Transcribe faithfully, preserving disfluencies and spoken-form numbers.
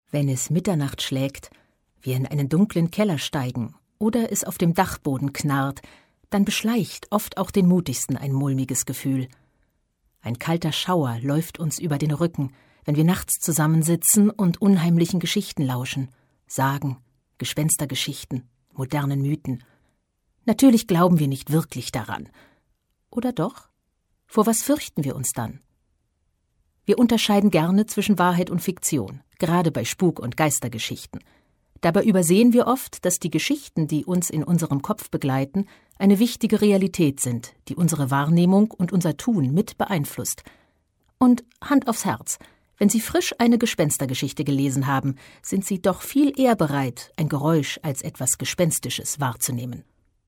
Wenn es Mitternacht schlägt, wir in einen dunklen Keller steigen oder es auf dem Dachboden knarrt, dann beschleicht oft auch den Mutigsten ein mulmiges Gefühl. Ein kalter Schauer läuft uns über den Rücken, wenn wir nachts zusammensitzen und unheimlichen Geschichten lauschen, Sagen, Gespenstergeschichten, modernen Mythen. Natürlich glauben wir nicht wirklich daran. Oder doch? Vor was fürchten wir uns dann? Wir unterscheiden gerne zwischen Wahrheit und Fiktion, gerade bei Spuk- und Geistergeschichten. Dabei übersehen wir oft, dass die Geschichten, die uns in unserem Kopf begleiten, eine wichtige Realität sind, die unsere Wahrnehmung und unser Tun mit beeinflusst. Und Hand aufs Herz, wenn Sie frisch eine Gespenstergeschichte gelesen haben, sind Sie doch viel eher bereit, ein Geräusch als etwas Gespenstisches wahrzunehmen.